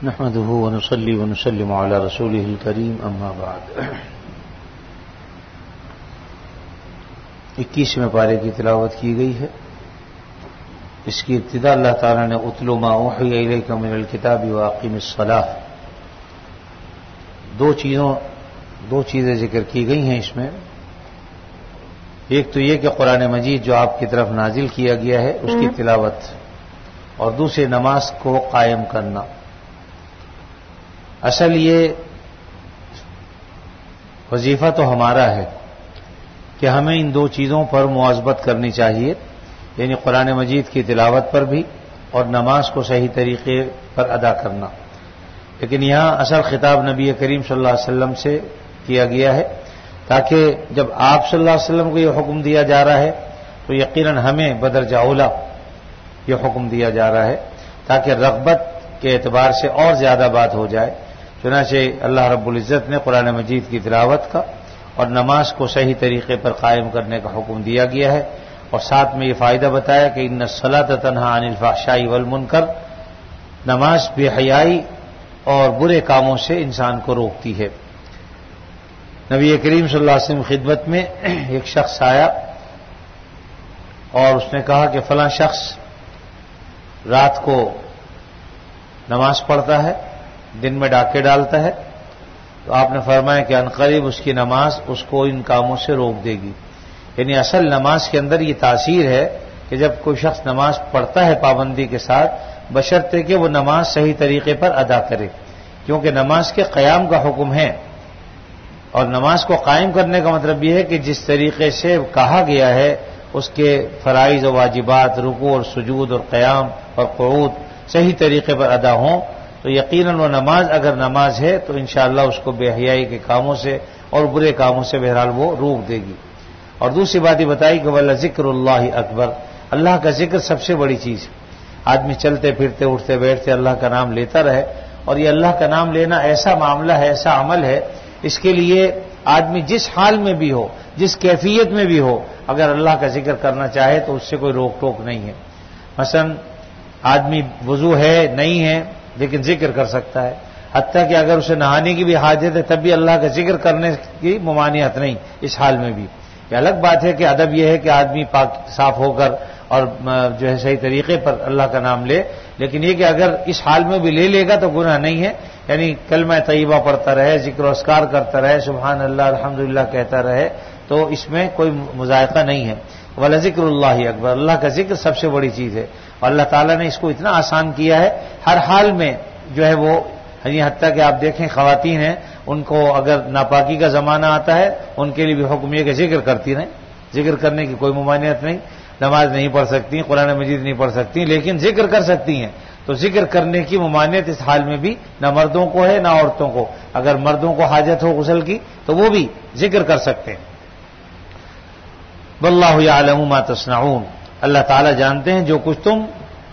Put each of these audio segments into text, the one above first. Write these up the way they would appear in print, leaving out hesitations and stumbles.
نحمده ونصلي ونسلم على رسوله الكريم اما بعد 21ویں پارے کی تلاوت کی گئی ہے. اس کی ابتدا اللہ تعالیٰ نے اتل ما اوحی الیک من الکتاب واقم الصلاۃ، دو چیزیں ذکر کی گئی ہیں اس میں. ایک تو یہ کہ قرآن مجید جو آپ کی طرف نازل کیا گیا ہے اس کی تلاوت، اور دوسری نماز کو قائم کرنا. اصل یہ وظیفہ تو ہمارا ہے کہ ہمیں ان دو چیزوں پر مواظبت کرنی چاہیے، یعنی قرآن مجید کی تلاوت پر بھی اور نماز کو صحیح طریقے پر ادا کرنا. لیکن یہاں اصل خطاب نبی کریم صلی اللہ علیہ وسلم سے کیا گیا ہے، تاکہ جب آپ صلی اللہ علیہ وسلم کو یہ حکم دیا جا رہا ہے تو یقیناً ہمیں بدرجہ اولیٰ یہ حکم دیا جا رہا ہے، تاکہ رغبت کے اعتبار سے اور زیادہ بات ہو جائے. چنانچہ اللہ رب العزت نے قرآن مجید کی تلاوت کا اور نماز کو صحیح طریقے پر قائم کرنے کا حکم دیا گیا ہے، اور ساتھ میں یہ فائدہ بتایا کہ ان الصلاۃ تنہی عن الفحشاء والمنکر، نماز بے حیائی اور برے کاموں سے انسان کو روکتی ہے. نبی کریم صلی اللہ علیہ وسلم خدمت میں ایک شخص آیا اور اس نے کہا کہ فلاں شخص رات کو نماز پڑھتا ہے، دن میں ڈاکے ڈالتا ہے. تو آپ نے فرمایا کہ عنقریب اس کی نماز اس کو ان کاموں سے روک دے گی. یعنی اصل نماز کے اندر یہ تاثیر ہے کہ جب کوئی شخص نماز پڑھتا ہے پابندی کے ساتھ، بشرطے کہ وہ نماز صحیح طریقے پر ادا کرے، کیونکہ نماز کے قیام کا حکم ہے، اور نماز کو قائم کرنے کا مطلب یہ ہے کہ جس طریقے سے کہا گیا ہے اس کے فرائض و واجبات، رکوع اور سجود اور قیام اور قعود صحیح طریقے پر ادا ہوں، تو یقیناً وہ نماز اگر نماز ہے تو انشاءاللہ اس کو بے حیائی کے کاموں سے اور برے کاموں سے بہرحال وہ روک دے گی. اور دوسری بات یہ بتائی کہ وَلَا ذِكْرُ اللَّهِ اکبر، اللہ کا ذکر سب سے بڑی چیز ہے. آدمی چلتے پھرتے اٹھتے بیٹھتے اللہ کا نام لیتا رہے، اور یہ اللہ کا نام لینا ایسا معاملہ ہے، ایسا عمل ہے، اس کے لیے آدمی جس حال میں بھی ہو، جس کیفیت میں بھی ہو، اگر اللہ کا ذکر کرنا چاہے تو اس سے کوئی روک ٹوک نہیں ہے. مثلا آدمی وضو ہے نہیں ہے لیکن ذکر کر سکتا ہے، حتیٰ کہ اگر اسے نہانے کی بھی حاجت ہے تب بھی اللہ کا ذکر کرنے کی ممانعت نہیں اس حال میں بھی. یہ الگ بات ہے کہ ادب یہ ہے کہ آدمی پاک صاف ہو کر اور جو ہے صحیح طریقے پر اللہ کا نام لے، لیکن یہ کہ اگر اس حال میں بھی لے گا تو گناہ نہیں ہے. یعنی کلمہ طیبہ پڑھتا رہے، ذکر و اذکار کرتا رہے، سبحان اللہ الحمدللہ کہتا رہے، تو اس میں کوئی مذائقہ نہیں ہے. وَلَذِكْرُ اللَّهِ اکبر، اللہ کا ذکر سب سے بڑی چیز ہے، اور اللہ تعالیٰ نے اس کو اتنا آسان کیا ہے، ہر حال میں جو ہے وہ، حتیٰ کہ آپ دیکھیں خواتین ہیں، ان کو اگر ناپاکی کا زمانہ آتا ہے ان کے لیے بھی حکم یہ کہ ذکر کرتی رہیں، ذکر کرنے کی کوئی ممانعت نہیں. نماز نہیں پڑھ سکتی، قرآن مجید نہیں پڑھ سکتی، لیکن ذکر کر سکتی ہیں. تو ذکر کرنے کی ممانعت اس حال میں بھی نہ مردوں کو ہے نہ عورتوں کو. اگر مردوں کو حاجت ہو غسل کی تو وہ بھی ذکر کر سکتے ہیں. واللہ یعلم ما تصنعون، اللہ تعالیٰ جانتے ہیں جو کچھ تم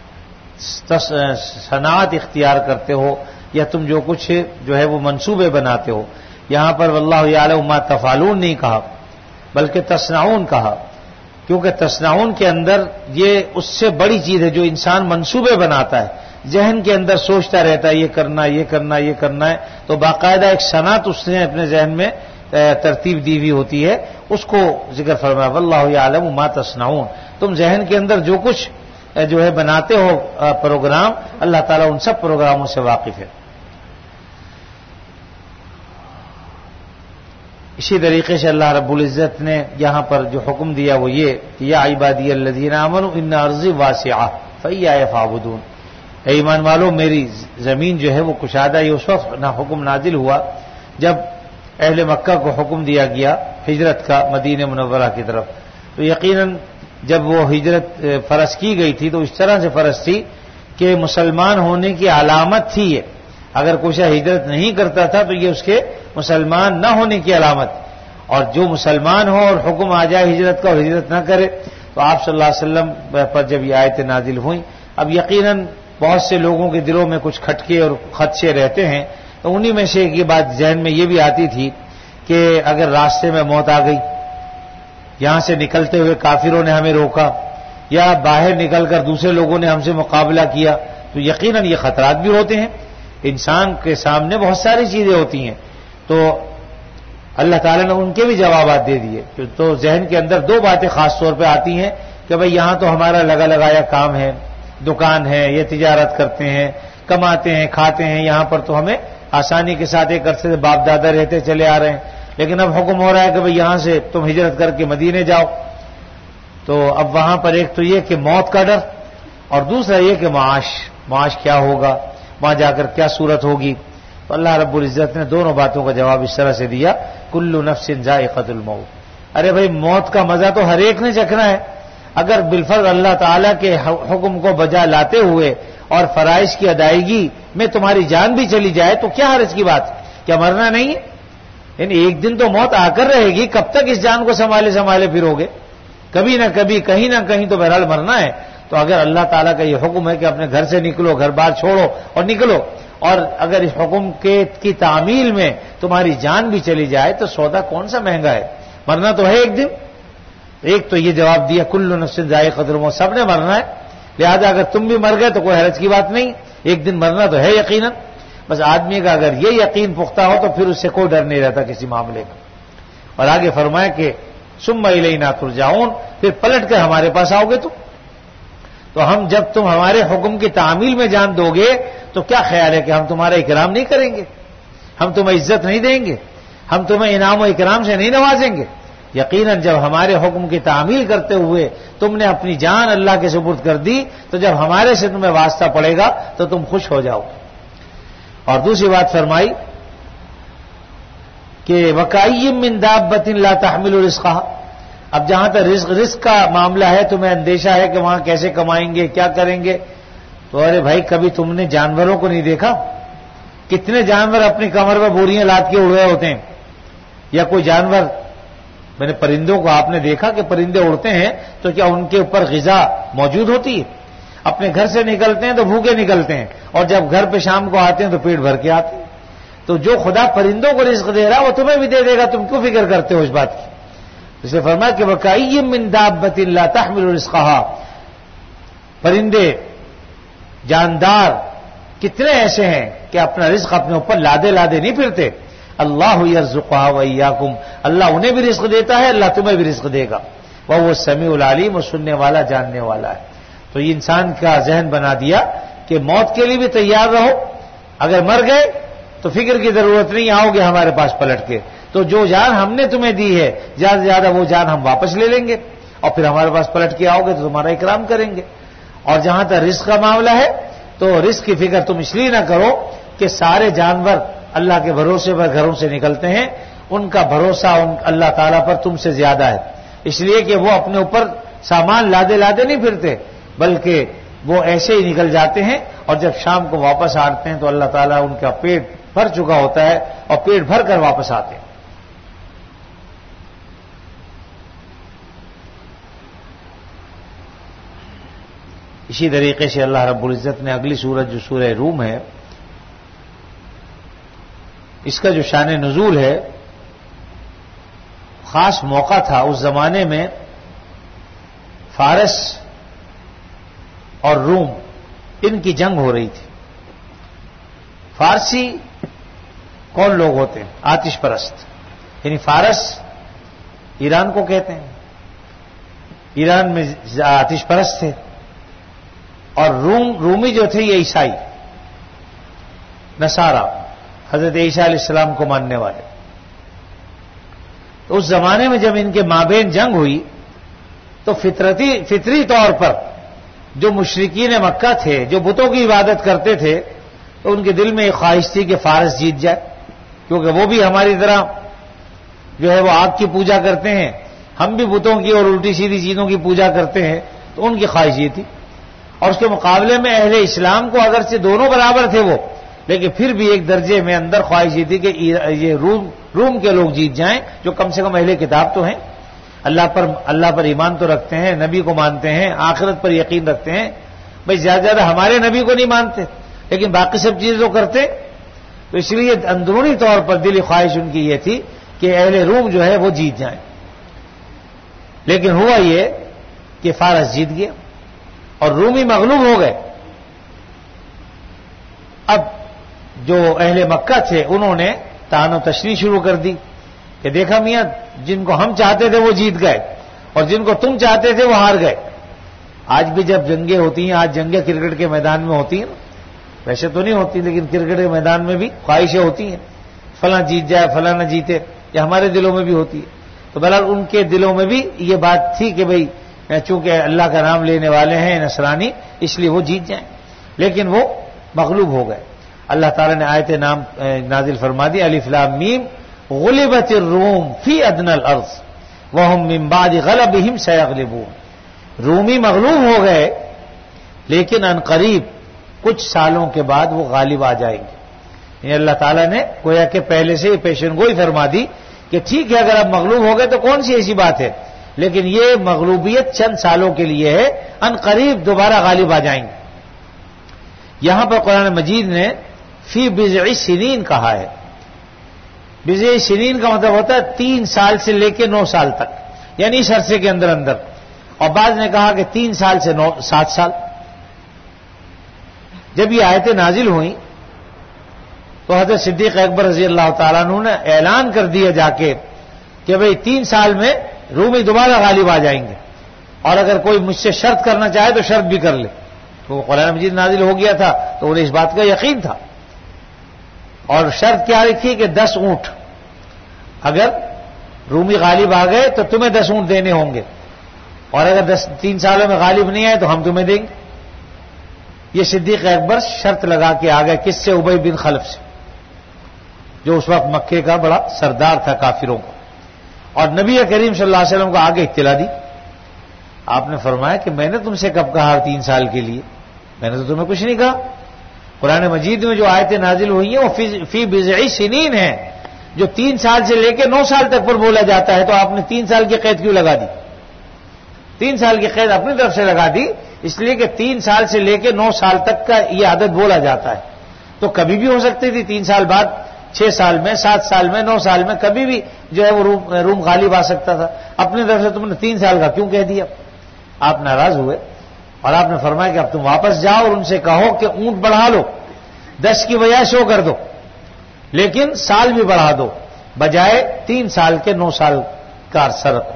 صنعت اختیار کرتے ہو یا تم جو کچھ جو ہے وہ منصوبے بناتے ہو. یہاں پر واللہ یعلم ما تفعلون نہیں کہا بلکہ تصنعون کہا، کیونکہ تصنعون کے اندر یہ اس سے بڑی چیز ہے جو انسان منصوبے بناتا ہے، ذہن کے اندر سوچتا رہتا ہے یہ کرنا یہ کرنا یہ کرنا ہے، تو باقاعدہ ایک صنعت اس نے اپنے ذہن میں ترتیب دی ہوئی ہوتی ہے، اس کو ذکر فرمایا واللہ یعلم ما تصنعون. تم ذہن کے اندر جو کچھ جو ہے بناتے ہو پروگرام، اللہ تعالیٰ ان سب پروگراموں سے واقف ہے. اسی طریقے سے اللہ رب العزت نے یہاں پر جو حکم دیا وہ یہ کہ یا عبادی الذین آمنوا ان ارضی واسعہ فایایا فاعبدون، اے ایمان والو میری زمین جو ہے وہ کشادہ. یہ اس وقت نہ حکم نازل ہوا جب اہل مکہ کو حکم دیا گیا ہجرت کا مدینہ منورہ کی طرف، تو یقیناً جب وہ ہجرت فرض کی گئی تھی تو اس طرح سے فرض تھی کہ مسلمان ہونے کی علامت تھی یہ. اگر کوئی شخص ہجرت نہیں کرتا تھا تو یہ اس کے مسلمان نہ ہونے کی علامت، اور جو مسلمان ہو اور حکم آ جائے ہجرت کا اور ہجرت نہ کرے، تو آپ صلی اللہ علیہ وسلم پر جب یہ آیتیں نازل ہوئیں، اب یقیناً بہت سے لوگوں کے دلوں میں کچھ کھٹکے اور خدشے رہتے ہیں، تو انہی میں سے یہ بات ذہن میں یہ بھی آتی تھی کہ اگر راستے میں موت آ گئی، یہاں سے نکلتے ہوئے کافروں نے ہمیں روکا، یا باہر نکل کر دوسرے لوگوں نے ہم سے مقابلہ کیا، تو یقیناً یہ خطرات بھی ہوتے ہیں. انسان کے سامنے بہت ساری چیزیں ہوتی ہیں، تو اللہ تعالیٰ نے ان کے بھی جوابات دے دیے. تو ذہن کے اندر دو باتیں خاص طور پہ آتی ہیں کہ بھئی یہاں تو ہمارا لگا لگایا کام ہے، دکان ہے، یہ تجارت کرتے ہیں، کماتے ہیں، کھاتے ہیں، یہاں پر تو ہمیں آسانی کے ساتھ ایک عرصے سے باپ دادا رہتے چلے آ رہے ہیں، لیکن اب حکم ہو رہا ہے کہ بھئی یہاں سے تم ہجرت کر کے مدینے جاؤ. تو اب وہاں پر ایک تو یہ کہ موت کا ڈر، اور دوسرا یہ کہ معاش کیا ہوگا، وہاں جا کر کیا صورت ہوگی. تو اللہ رب العزت نے دونوں باتوں کا جواب اس طرح سے دیا، کل نفس ذائقۃ الموت. ارے بھائی موت کا مزہ تو ہر ایک نے چکھنا ہے. اگر بالفرض اللہ تعالیٰ کے حکم کو بجا لاتے ہوئے اور فرائض کی ادائیگی میں تمہاری جان بھی چلی جائے تو کیا حرج کی بات ہے؟ کیا مرنا نہیں ہے؟ یعنی ایک دن تو موت آ کر رہے گی، کب تک اس جان کو سنبھالے پھروگے؟ کبھی نہ کبھی کہیں نہ کہیں تو بہرحال مرنا ہے. تو اگر اللہ تعالیٰ کا یہ حکم ہے کہ اپنے گھر سے نکلو، گھر بار چھوڑو اور نکلو، اور اگر اس حکم کی تعمیل میں تمہاری جان بھی چلی جائے تو سودا کون سا مہنگا ہے؟ مرنا تو ہے ایک دن. ایک تو یہ جواب دیا کل نفس ذائقۃ الموت، سب نے مرنا ہے، لہذا اگر تم بھی مر گئے تو کوئی حرج کی بات نہیں، ایک دن مرنا تو ہے یقیناً. بس آدمی کا اگر یہ یقین پختہ ہو تو پھر اس سے کوئی ڈر نہیں رہتا کسی معاملے کا. اور آگے فرمایا کہ ثم الینا ترجعون، پھر پلٹ کر ہمارے پاس آؤ گے تم. تو ہم جب تم ہمارے حکم کی تعمیل میں جان دو گے تو کیا خیال ہے کہ ہم تمہارا اکرام نہیں کریں گے، ہم تمہیں عزت نہیں دیں گے، ہم تمہیں انعام و اکرام سے نہیں نوازیں گے؟ یقیناً جب ہمارے حکم کی تعمیل کرتے ہوئے تم نے اپنی جان اللہ کے سپرد کر دی تو جب ہمارے سے تمہیں واسطہ پڑے گا تو تم خوش ہو جاؤ. اور دوسری بات فرمائی کہ وَكَأَيٍّ مِّن دَابَّةٍ لَا تَحْمِلُ رِزْقَهَا. اب جہاں تک رزق کا معاملہ ہے تمہیں اندیشہ ہے کہ وہاں کیسے کمائیں گے، کیا کریں گے. تو ارے بھائی کبھی تم نے جانوروں کو نہیں دیکھا؟ کتنے جانور اپنی کمر میں بوریاں لاد کے اڑ رہے ہوتے ہیں. یا کوئی جانور، میں نے پرندوں کو آپ نے دیکھا کہ پرندے اڑتے ہیں تو کیا ان کے اوپر غذا موجود ہوتی ہے؟ اپنے گھر سے نکلتے ہیں تو بھوکے نکلتے ہیں، اور جب گھر پہ شام کو آتے ہیں تو پیٹ بھر کے آتے ہیں. تو جو خدا پرندوں کو رزق دے رہا ہے وہ تمہیں بھی دے دے گا، تم کیوں فکر کرتے ہو اس بات کی؟ اس نے فرمایا کہ وَكَأَيٍّ مِّن دَابَّةٍ لَا تَحْمِلُ رِزْقَهَا. پرندے جاندار کتنے ایسے ہیں کہ اپنا رزق اپنے اوپر لادے نہیں پھرتے. اللہ یرزقها وإیاکم، اللہ انہیں بھی رزق دیتا ہے، اللہ تمہیں بھی رزق دے گا. وہ السمیع العلیم، وہ سننے والا جاننے والا ہے. تو یہ انسان کا ذہن بنا دیا کہ موت کے لیے بھی تیار رہو، اگر مر گئے تو فکر کی ضرورت نہیں، آؤ گے ہمارے پاس پلٹ کے، تو جو جان ہم نے تمہیں دی ہے زیادہ سے زیادہ وہ جان ہم واپس لے لیں گے، اور پھر ہمارے پاس پلٹ کے آؤ گے تو تمہارا اکرام کریں گے. اور جہاں تک رزق کا معاملہ ہے تو رزق کی فکر تم اس لیے نہ کرو کہ سارے جانور اللہ کے بھروسے پر گھروں سے نکلتے ہیں، ان کا بھروسہ اللہ تعالیٰ پر تم سے زیادہ ہے، اس لیے کہ وہ اپنے اوپر سامان لادے نہیں پھرتے، بلکہ وہ ایسے ہی نکل جاتے ہیں، اور جب شام کو واپس آتے ہیں تو اللہ تعالیٰ ان کا پیٹ بھر چکا ہوتا ہے اور پیٹ بھر کر واپس آتے ہیں. اسی طریقے سے اللہ رب العزت نے اگلی سورت جو سورہ روم ہے، اس کا جو شان نزول ہے، خاص موقع تھا اس زمانے میں، فارس اور روم ان کی جنگ ہو رہی تھی. فارسی کون لوگ ہوتے ہیں؟ آتش پرست، یعنی فارس ایران کو کہتے ہیں، ایران میں آتش پرست تھے. اور رومی جو تھے یہ عیسائی، نصارہ، حضرت عیسیٰ علیہ السلام کو ماننے والے. تو اس زمانے میں جب ان کے مابین جنگ ہوئی تو فطری طور پر جو مشرکین مکہ تھے، جو بتوں کی عبادت کرتے تھے، تو ان کے دل میں ایک خواہش تھی کہ فارس جیت جائے، کیونکہ وہ بھی ہماری طرح جو ہے وہ آگ کی پوجا کرتے ہیں، ہم بھی بتوں کی اور الٹی سیدھی چیزوں کی پوجا کرتے ہیں. تو ان کی خواہش یہ تھی. اور اس کے مقابلے میں اہل اسلام کو اگرچہ دونوں برابر تھے وہ، لیکن پھر بھی ایک درجے میں اندر خواہش یہ تھی کہ یہ روم کے لوگ جیت جائیں، جو کم سے کم اہل کتاب تو ہیں، اللہ پر ایمان تو رکھتے ہیں، نبی کو مانتے ہیں، آخرت پر یقین رکھتے ہیں. بھائی زیادہ ہمارے نبی کو نہیں مانتے لیکن باقی سب چیزیں تو کرتے. تو اس لیے اندرونی طور پر دلی خواہش ان کی یہ تھی کہ اہل روم جو ہے وہ جیت جائیں. لیکن ہوا یہ کہ فارس جیت گیا اور رومی مغلوب ہو گئے. اب جو اہل مکہ تھے انہوں نے طعن و تشریح شروع کر دی کہ دیکھا میاں جن کو ہم چاہتے تھے وہ جیت گئے اور جن کو تم چاہتے تھے وہ ہار گئے. آج بھی جب جنگیں ہوتی ہیں، آج جنگیں کرکٹ کے میدان میں ہوتی ہیں، ویسے تو نہیں ہوتی لیکن کرکٹ کے میدان میں بھی خواہشیں ہوتی ہیں فلاں جیت جائے فلاں نہ جیتے، یہ ہمارے دلوں میں بھی ہوتی ہے. تو بہرحال ان کے دلوں میں بھی یہ بات تھی کہ بھئی چونکہ اللہ کا نام لینے والے ہیں نصرانی اس لیے وہ جیت جائیں، لیکن وہ مغلوب ہو گئے. اللہ تعالیٰ نے آیت نام نازل فرما دی الف لام میم غلبت الروم فی ادنى الارض وهم من بعد غلبهم سيغلبون. رومی مغلوب ہو گئے لیکن ان قریب کچھ سالوں کے بعد وہ غالب آ جائیں گے. یہ اللہ تعالیٰ نے گویا کہ پہلے سے پیشن گوئی فرما دی کہ ٹھیک ہے اگر آپ مغلوب ہو گئے تو کون سی ایسی بات ہے، لیکن یہ مغلوبیت چند سالوں کے لیے ہے، ان قریب دوبارہ غالب آ جائیں گے. یہاں پر قرآن مجید نے فی بضع سنین کہا ہے. بضع سنین کا مطلب ہوتا ہے 3 سال سے لے کے 9 سال تک، یعنی اس عرصے کے اندر اندر. اور بعض نے کہا کہ 3 سال سے 7 سال. جب یہ آیتیں نازل ہوئیں تو حضرت صدیق اکبر رضی اللہ تعالیٰ عنہ نے اعلان کر دیا جا کے کہ بھئی 3 سال میں رومی دوبارہ غالب آ جائیں گے، اور اگر کوئی مجھ سے شرط کرنا چاہے تو شرط بھی کر لے. تو قرآن مجید نازل ہو گیا تھا تو انہیں اس بات کا یقین تھا. اور شرط کیا رکھی کہ 10 اونٹ، اگر رومی غالب آ گئے تو تمہیں 10 اونٹ دینے ہوں گے، اور اگر 3 سالوں میں غالب نہیں آئے تو ہم تمہیں دیں گے. یہ صدیق اکبر شرط لگا کے آ گئے. کس سے؟ ابی بن خلف سے، جو اس وقت مکے کا بڑا سردار تھا کافروں کو. اور نبی کریم صلی اللہ علیہ وسلم کو آگے اطلاع دی. آپ نے فرمایا کہ میں نے تم سے کب کہا 3 سال کے لیے، میں نے تو تمہیں کچھ نہیں کہا. قرآن مجید میں جو آیتیں نازل ہوئی ہیں وہ فی بضع سنین ہیں، جو 3 سال سے لے کے 9 سال تک پر بولا جاتا ہے. تو آپ نے 3 سال کی قید کیوں لگا دی؟ 3 سال کی قید اپنی طرف سے لگا دی اس لیے کہ 3 سال سے لے کے 9 سال تک کا یہ عدد بولا جاتا ہے. تو کبھی بھی ہو سکتی تھی 3 سال بعد، 6 سال میں، 7 سال میں، 9 سال میں، کبھی بھی جو ہے وہ روم غالب آ سکتا تھا. اپنی طرف سے تم نے 3 سال کا کیوں کہہ دیا؟ آپ ناراض ہوئے اور آپ نے فرمایا کہ اب تم واپس جاؤ اور ان سے کہو کہ اونٹ بڑھا لو، 10 کی بجائے 100 کر دو، لیکن سال بھی بڑھا دو، بجائے 3 سال کے 9 سال کا عرصہ رکھو.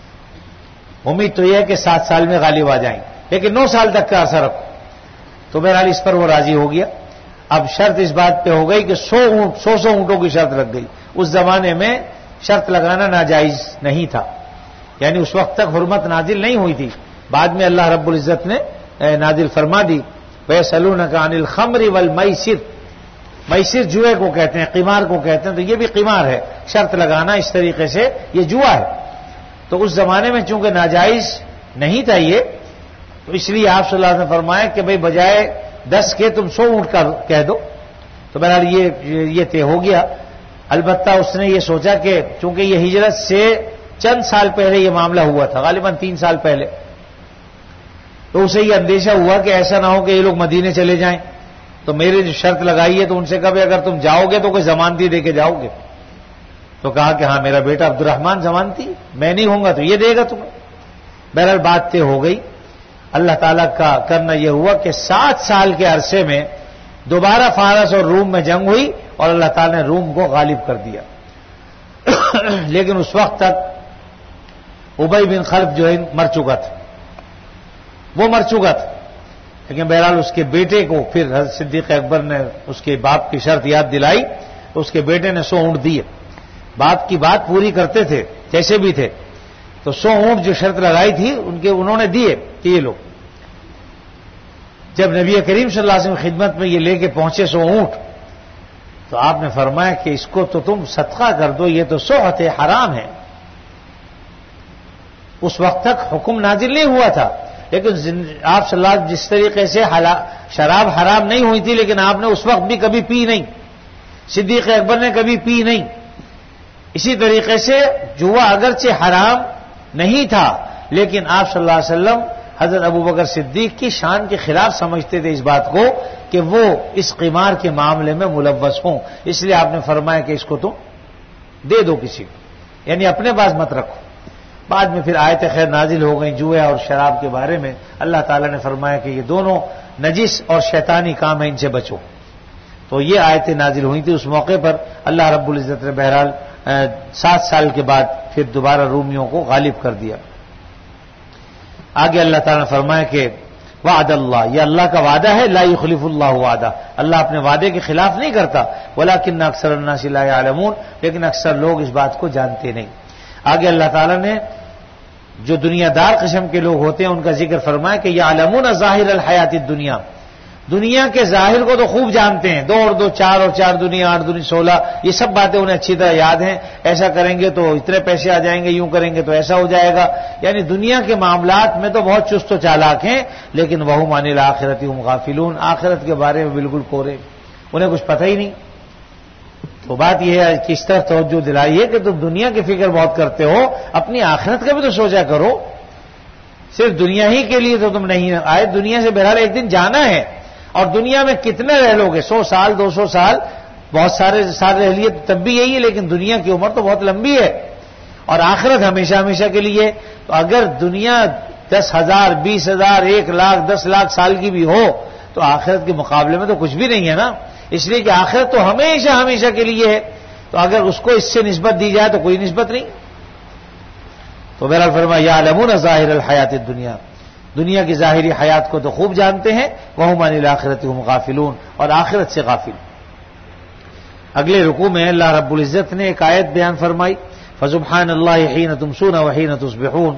امید تو یہ ہے کہ 7 سال میں غالب آ جائیں، لیکن 9 سال تک کا عرصہ رکھو. تو بہرحال اس پر وہ راضی ہو گیا. اب شرط اس بات پہ ہو گئی کہ 100 اونٹوں کی شرط لگ گئی. اس زمانے میں شرط لگانا ناجائز نہیں تھا، یعنی اس وقت تک حرمت نازل نہیں ہوئی تھی. بعد میں اللہ رب العزت نے نازل فرما دی وَيَسْأَلُونَكَ عَنِ الْخَمْرِ وَالْمَيْسِرِ. میسر جوئے کو کہتے ہیں، قمار کو کہتے ہیں. تو یہ بھی قمار ہے، شرط لگانا اس طریقے سے یہ جوا ہے. تو اس زمانے میں چونکہ ناجائز نہیں تھا یہ، تو اس لیے آپ صلی اللہ علیہ وسلم نے فرمایا کہ بھئی بجائے 10 کے تم 100 اونٹ کا کہہ دو. تو بہرحال یہ طے ہو گیا. البتہ اس نے یہ سوچا کہ چونکہ یہ ہجرت سے چند سال پہلے یہ معاملہ ہوا تھا، غالباً 3 سال پہلے، تو اسے یہ اندیشہ ہوا کہ ایسا نہ ہو کہ یہ لوگ مدینے چلے جائیں. تو میری جو شرط لگائی ہے تو ان سے کہا اگر تم جاؤ گے تو کوئی ضمانتی دے کے جاؤ گے. تو کہا کہ ہاں میرا بیٹا عبد الرحمان ضمانتی، میں نہیں ہوں گا تو یہ دے گا تمہیں. بہرحال بات طے ہو گئی. اللہ تعالیٰ کا کرنا یہ ہوا کہ 7 سال کے عرصے میں دوبارہ فارس اور روم میں جنگ ہوئی اور اللہ تعالیٰ نے روم کو غالب کر دیا. لیکن اس وقت تک ابی بن خلف جو ہے مر چکا تھا، وہ مر چکا تھا. لیکن بہرحال اس کے بیٹے کو پھر حضرت صدیق اکبر نے اس کے باپ کی شرط یاد دلائی تو اس کے بیٹے نے 100 اونٹ دیے. باپ کی بات پوری کرتے تھے جیسے بھی تھے. تو 100 اونٹ جو شرط لگائی تھی انہوں نے دیے کہ یہ لوگ. جب نبی کریم صلی اللہ علیہ وسلم خدمت میں یہ لے کے پہنچے 100 اونٹ تو آپ نے فرمایا کہ اس کو تو تم صدقہ کر دو، یہ تو سوحت حرام ہے. اس وقت تک حکم نازل نہیں ہوا تھا، لیکن آپ صلی اللہ علیہ وسلم جس طریقے سے شراب حرام نہیں ہوئی تھی لیکن آپ نے اس وقت بھی کبھی پی نہیں، صدیق اکبر نے کبھی پی نہیں. اسی طریقے سے جوا اگرچہ حرام نہیں تھا لیکن آپ صلی اللہ علیہ وسلم حضرت ابوبکر صدیق کی شان کے خلاف سمجھتے تھے اس بات کو کہ وہ اس قمار کے معاملے میں ملوث ہوں. اس لیے آپ نے فرمایا کہ اس کو تم دے دو کسی کو، یعنی اپنے پاس مت رکھو. بعد میں پھر آیت خیر نازل ہو گئی جوئے اور شراب کے بارے میں. اللہ تعالیٰ نے فرمایا کہ یہ دونوں نجس اور شیطانی کام ہیں، ان سے بچو. تو یہ آیتیں نازل ہوئی تھی اس موقع پر. اللہ رب العزت نے بہرحال 7 سال کے بعد پھر دوبارہ رومیوں کو غالب کر دیا. آگے اللہ تعالیٰ نے فرمایا کہ وعد اللہ، یہ اللہ کا وعدہ ہے، لا یخلف اللہ وعدہ، اللہ اپنے وعدے کے خلاف نہیں کرتا. ولکن اکثر الناس لا یعلمون، لیکن اکثر لوگ اس بات کو جانتے نہیں. آگے اللہ تعالیٰ نے جو دنیا دار قسم کے لوگ ہوتے ہیں ان کا ذکر فرمایا کہ یعلمون ظاہر الحیات الدنیا، دنیا کے ظاہر کو تو خوب جانتے ہیں، 2 اور 2 4 اور 4 دنیا 8 دنیا 16، یہ سب باتیں انہیں اچھی طرح یاد ہیں. ایسا کریں گے تو اتنے پیسے آ جائیں گے، یوں کریں گے تو ایسا ہو جائے گا. یعنی دنیا کے معاملات میں تو بہت چست و چالاک ہیں، لیکن وہم عن الآخرۃ هم غافلون، آخرت کے بارے میں بالکل کورے، انہیں کچھ پتہ ہی نہیں. تو بات یہ ہے کہ اس طرح توجہ دلائیے کہ تم دنیا کی فکر بہت کرتے ہو، اپنی آخرت کا بھی تو سوچا کرو. صرف دنیا ہی کے لیے تو تم نہیں آئے، دنیا سے بہرحال ایک دن جانا ہے. اور دنیا میں کتنے رہ لوگے، 100 سال 200 سال، بہت سارے سال رہ لیے تب بھی یہی ہے، لیکن دنیا کی عمر تو بہت لمبی ہے اور آخرت ہمیشہ ہمیشہ کے لیے. تو اگر دنیا 10,000 20,000 1 لاکھ 10 لاکھ سال کی بھی ہو تو آخرت کے مقابلے میں تو کچھ بھی نہیں ہے نا، اس لیے کہ آخرت تو ہمیشہ ہمیشہ کے لیے ہے. تو اگر اس کو اس سے نسبت دی جائے تو کوئی نسبت نہیں. تو بہرحال فرمایا یعلمون ظاہر الحیات الدنیا، دنیا کی ظاہری حیات کو تو خوب جانتے ہیں. وہم عن الآخرۃ هم غافلون، اور آخرت سے غافل. اگلے رکوع میں اللہ رب العزت نے ایک آیت بیان فرمائی، فسبحان اللہ حین تمسون وحین تصبحون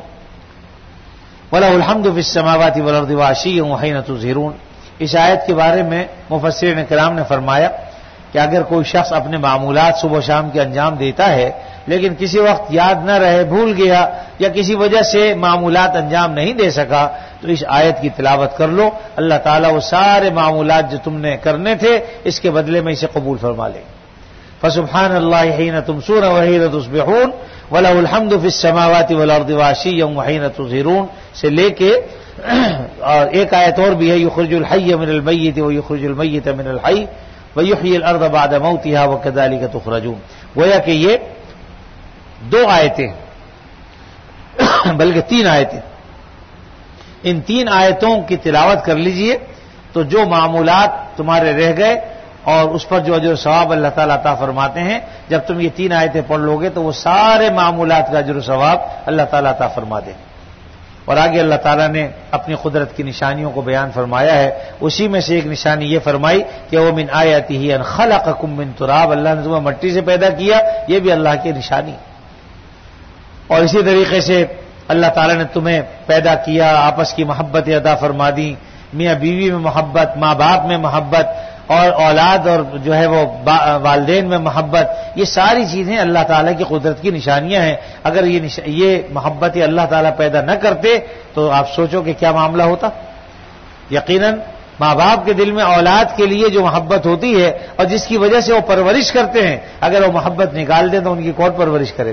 وله الحمد فی السماوات والارض وعشیا وحین تظہرون. اس آیت کے بارے میں مفسرین کرام نے فرمایا کہ اگر کوئی شخص اپنے معمولات صبح و شام کے انجام دیتا ہے لیکن کسی وقت یاد نہ رہے، بھول گیا یا کسی وجہ سے معمولات انجام نہیں دے سکا تو اس آیت کی تلاوت کر لو، اللہ تعالیٰ وہ سارے معمولات جو تم نے کرنے تھے اس کے بدلے میں اسے قبول فرما لے. فسبحان اللہ حین تمسون وحین تصبحون وله الحمد فی السماوات والارض وعشیا وحین تظہرون سے لے کے اور ایک آیت اور بھی ہے، یخرج الحی من المیت ویخرج المیت من الحی ویحیی الارض بعد موتها وکذلک تخرجون. گویا کہ یہ 2 آیتیں بلکہ 3 آیتیں، ان 3 آیتوں کی تلاوت کر لیجئے تو جو معمولات تمہارے رہ گئے اور اس پر جو اجر و ثواب اللہ تعالیٰ عطا فرماتے ہیں، جب تم یہ 3 آیتیں پڑھ لو گے تو وہ سارے معمولات کا اجر و ثواب اللہ تعالیٰ عطا فرما دیں. اور آگے اللہ تعالیٰ نے اپنی قدرت کی نشانیوں کو بیان فرمایا ہے. اسی میں سے ایک نشانی یہ فرمائی کہ وہ من آیاتہ ان خلقکم من تراب، اللہ نے تمہیں مٹی سے پیدا کیا، یہ بھی اللہ کی نشانی. اور اسی طریقے سے اللہ تعالیٰ نے تمہیں پیدا کیا، آپس کی محبت عطا فرما دی، میاں بیوی میں محبت، ماں باپ میں محبت، اور اولاد اور جو ہے وہ والدین میں محبت، یہ ساری چیزیں اللہ تعالیٰ کی قدرت کی نشانیاں ہیں. اگر یہ محبتیں اللہ تعالیٰ پیدا نہ کرتے تو آپ سوچو کہ کیا معاملہ ہوتا. یقیناً ماں باپ کے دل میں اولاد کے لیے جو محبت ہوتی ہے اور جس کی وجہ سے وہ پرورش کرتے ہیں، اگر وہ محبت نکال دیں تو ان کی کون پرورش کرے؟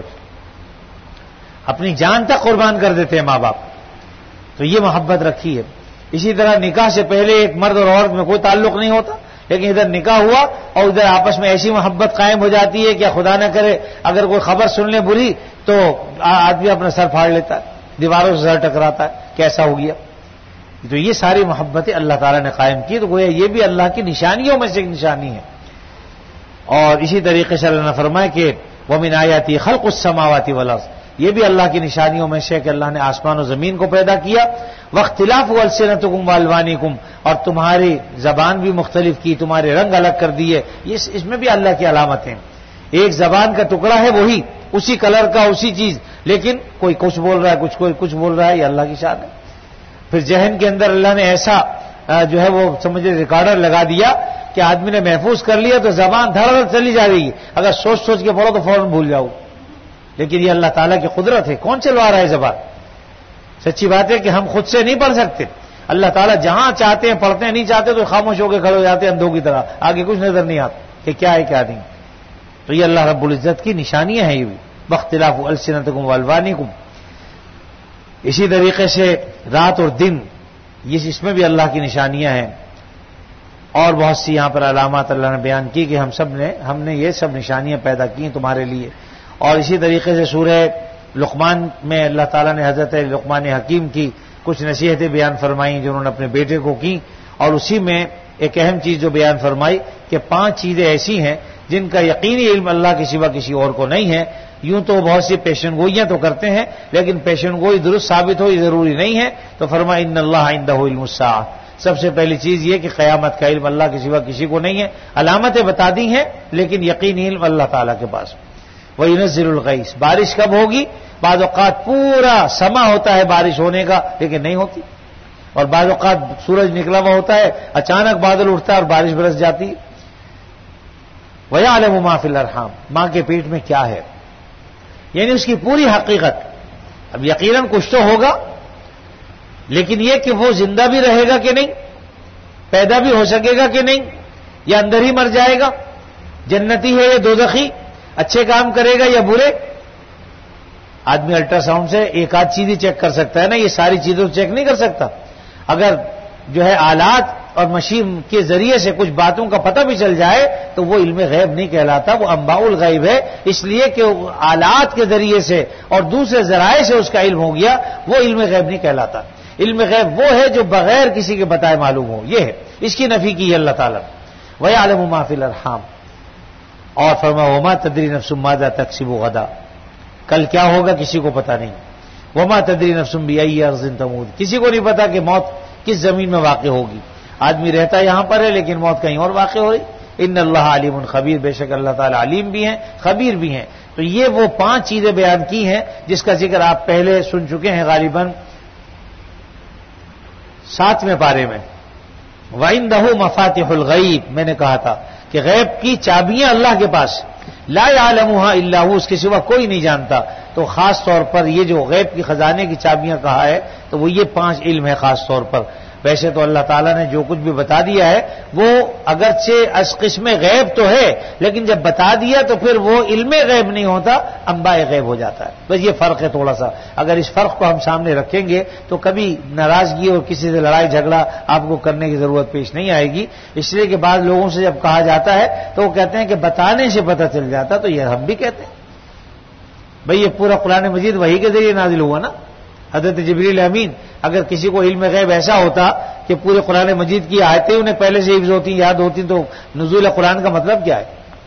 اپنی جان تک قربان کر دیتے ہیں ماں باپ. تو یہ محبت رکھی ہے. اسی طرح نکاح سے پہلے ایک مرد اور عورت میں کوئی تعلق نہیں ہوتا، لیکن ادھر نکاح ہوا اور ادھر آپس میں ایسی محبت قائم ہو جاتی ہے کہ خدا نہ کرے اگر کوئی خبر سن لے بری تو آدمی اپنا سر پھاڑ لیتا ہے، دیواروں سے سر ٹکراتا ہے، کیسا ہو گیا. تو یہ ساری محبتیں اللہ تعالیٰ نے قائم کی، تو گویا یہ بھی اللہ کی نشانیوں میں سے ایک نشانی ہے. اور اسی طریقے سے اللہ نے فرمایا کہ وَمِنْ آیَاتِهِ خَلْقُ السَّمَاوَاتِ وَالْأَرْضِ، یہ بھی اللہ کی نشانیوں میں سے کہ اللہ نے آسمان و زمین کو پیدا کیا. واختلاف السنتکم والوانکم، اور تمہاری زبان بھی مختلف کی، تمہارے رنگ الگ کر دیے، اس میں بھی اللہ کی علامتیں. ایک زبان کا ٹکڑا ہے وہی اسی کلر کا اسی چیز، لیکن کوئی کچھ بول رہا ہے کوئی کچھ بول رہا ہے، یہ اللہ کی شان ہے. پھر ذہن کے اندر اللہ نے ایسا جو ہے وہ سمجھے ریکارڈر لگا دیا کہ آدمی نے محفوظ کر لیا تو زبان دھڑ دھڑ چلی جا رہی ہے، اگر سوچ سوچ کے پڑھو تو فوراً بھول جاؤ. لیکن یہ اللہ تعالیٰ کی قدرت ہے، کون چلوا رہا ہے زبان؟ سچی بات ہے کہ ہم خود سے نہیں پڑھ سکتے. اللہ تعالیٰ جہاں چاہتے ہیں پڑھتے ہیں، نہیں چاہتے تو خاموش ہو کے کھڑے ہو جاتے ہیں اندھوں کی طرح، آگے کچھ نظر نہیں آتا کہ کیا ہے کیا نہیں. تو یہ اللہ رب العزت کی نشانیاں ہیں. یہ بھی باختلاف السنتکم والوانکم. اسی طریقے سے رات اور دن، اس میں بھی اللہ کی نشانیاں ہیں. اور بہت سی یہاں پر علامات اللہ نے بیان کی کہ ہم نے یہ سب نشانیاں پیدا کی تمہارے لیے. اور اسی طریقے سے سورہ لقمان میں اللہ تعالیٰ نے حضرت لقمان حکیم کی کچھ نصیحتیں بیان فرمائیں جو انہوں نے اپنے بیٹے کو کی، اور اسی میں ایک اہم چیز جو بیان فرمائی کہ 5 چیزیں ایسی ہیں جن کا یقینی علم اللہ کے سوا کسی اور کو نہیں ہے. یوں تو بہت سی پیشن گوئیاں تو کرتے ہیں، لیکن پیشن گوئی درست ثابت ہو یہ ضروری نہیں ہے. تو فرمایا ان اللہ عندہ علم الساعہ، سب سے پہلی چیز یہ کہ قیامت کا علم اللہ کے سوا کسی کو نہیں ہے. علامتیں بتا دی ہیں لیکن یقینی علم اللہ تعالیٰ کے پاس. وَيُنَزِّلُ الْغَيْثَ، بارش کب ہوگی؟ بعض اوقات پورا سما ہوتا ہے بارش ہونے کا لیکن نہیں ہوتی، اور بعض اوقات سورج نکلا ہوا ہوتا ہے اچانک بادل اٹھتا ہے اور بارش برس جاتی ہے. وَيَعْلَمُ مَا فِي الْأَرْحَامِ، ماں کے پیٹ میں کیا ہے، یعنی اس کی پوری حقیقت. اب یقیناً کچھ تو ہوگا، لیکن یہ کہ وہ زندہ بھی رہے گا کہ نہیں، پیدا بھی ہو سکے گا کہ نہیں، یا اندر ہی مر جائے گا، جنتی ہے یا دوزخی، اچھے کام کرے گا یا برے. آدمی الٹرا ساؤنڈ سے ایک آدھ چیز ہی چیک کر سکتا ہے نا، یہ ساری چیزیں چیک نہیں کر سکتا. اگر جو ہے آلات اور مشین کے ذریعے سے کچھ باتوں کا پتہ بھی چل جائے تو وہ علم غیب نہیں کہلاتا، وہ انباء الغیب ہے. اس لیے کہ آلات کے ذریعے سے اور دوسرے ذرائع سے اس کا علم ہو گیا، وہ علم غیب نہیں کہلاتا. علم غیب وہ ہے جو بغیر کسی کے بتائے معلوم ہو، یہ ہے. اس کی نفی کی ہے اللہ تعالیٰ. وَيَعْلَمُ مَا فِي الْأَرْحَامِ، اور فرمایا وَمَا تَدْرِي نَفْسٌ مَاذَا تَكْسِبُ غَدًا، کل کیا ہوگا کسی کو پتہ نہیں. وَمَا تَدْرِي نَفْسٌ بِأَيِّ أَرْضٍ تَمُوتُ، کسی کو نہیں پتا کہ موت کس زمین میں واقع ہوگی. آدمی رہتا یہاں پر ہے لیکن موت کہیں اور واقع ہو رہی. ان اللہ علیم خبیر، بے شک اللہ تعالیٰ علیم بھی ہیں خبیر بھی ہیں. تو یہ وہ 5 چیزیں بیان کی ہیں جس کا ذکر آپ پہلے سن چکے ہیں غالباً 7ویں پارے میں. وَعِندَهُ مَفَاتِحُ الْغَيْبِ، میں نے کہا تھا کہ غیب کی چابیاں اللہ کے پاس، لا يعلمها الا هو، اس کے سوا کوئی نہیں جانتا. تو خاص طور پر یہ جو غیب کی خزانے کی چابیاں کہا ہے تو وہ یہ 5 علم ہے خاص طور پر. ویسے تو اللہ تعالیٰ نے جو کچھ بھی بتا دیا ہے وہ اگرچہ از قسم غیب تو ہے، لیکن جب بتا دیا تو پھر وہ علم غیب نہیں ہوتا، انباء غیب ہو جاتا ہے. بس یہ فرق ہے تھوڑا سا. اگر اس فرق کو ہم سامنے رکھیں گے تو کبھی ناراضگی اور کسی سے لڑائی جھگڑا آپ کو کرنے کی ضرورت پیش نہیں آئے گی. اس لیے کہ بعض لوگوں سے جب کہا جاتا ہے تو وہ کہتے ہیں کہ بتانے سے پتہ چل جاتا، تو یہ ہم بھی کہتے ہیں بھئی یہ پورا قرآن مجید وحی کے ذریعے نازل ہوا نا. حضرت جبریل امین اگر کسی کو علم غیب ایسا ہوتا کہ پورے قرآن مجید کی آیتیں انہیں پہلے سے حفظ ہوتی یاد ہوتی تو نزول قرآن کا مطلب کیا ہے؟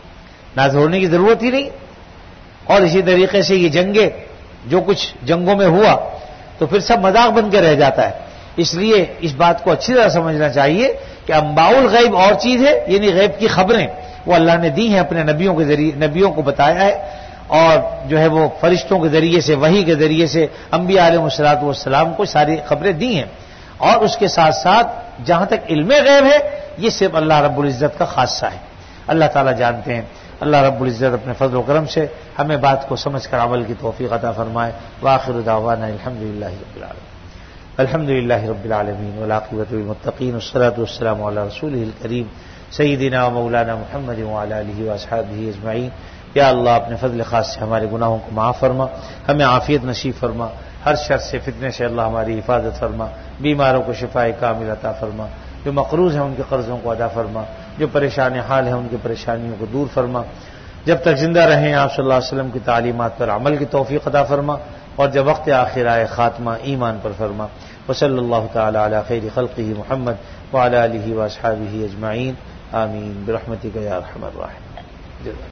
نازل ہونے کی ضرورت ہی نہیں. اور اسی طریقے سے یہ جنگیں جو کچھ جنگوں میں ہوا تو پھر سب مذاق بن کے رہ جاتا ہے. اس لیے اس بات کو اچھی طرح سمجھنا چاہیے کہ انباء الغیب اور چیز ہے، یعنی غیب کی خبریں وہ اللہ نے دی ہیں اپنے نبیوں کے ذریعے، نبیوں کو بتایا ہے، اور جو ہے وہ فرشتوں کے ذریعے سے وحی کے ذریعے سے انبیاء علیہ الصلوۃ والسلام کو ساری خبریں دی ہیں. اور اس کے ساتھ ساتھ جہاں تک علم غیب ہے یہ صرف اللہ رب العزت کا خاصہ ہے، اللہ تعالیٰ جانتے ہیں. اللہ رب العزت اپنے فضل و کرم سے ہمیں بات کو سمجھ کر عمل کی توفیق عطا فرمائے. وآخر دعوانا الحمدللہ رب العالمین. الحمدللہ رب العالمین والعاقبۃ للمتقین والصلاۃ والسلام علی رسولہ الکریم سیدنا و مولانا محمد وعلی آلہ واصحابہ اجمعین. یا اللہ اپنے فضل خاص سے ہمارے گناہوں کو معاف فرما، ہمیں عافیت نصیب فرما، ہر شر سے فتنے سے اللہ ہماری حفاظت فرما، بیماروں کو شفاء کامل عطا فرما، جو مقروض ہیں ان کے قرضوں کو ادا فرما، جو پریشان حال ہیں ان کی پریشانیوں کو دور فرما. جب تک زندہ رہیں آپ صلی اللہ علیہ وسلم کی تعلیمات پر عمل کی توفیق عطا فرما، اور جب وقت آخر آئے خاتمہ ایمان پر فرما. وصلی اللہ تعالی علی خیر خلقہ محمد وعلی آلہ واصحابہ اجمعین. آمین برحمتک یا ارحم الراحمین.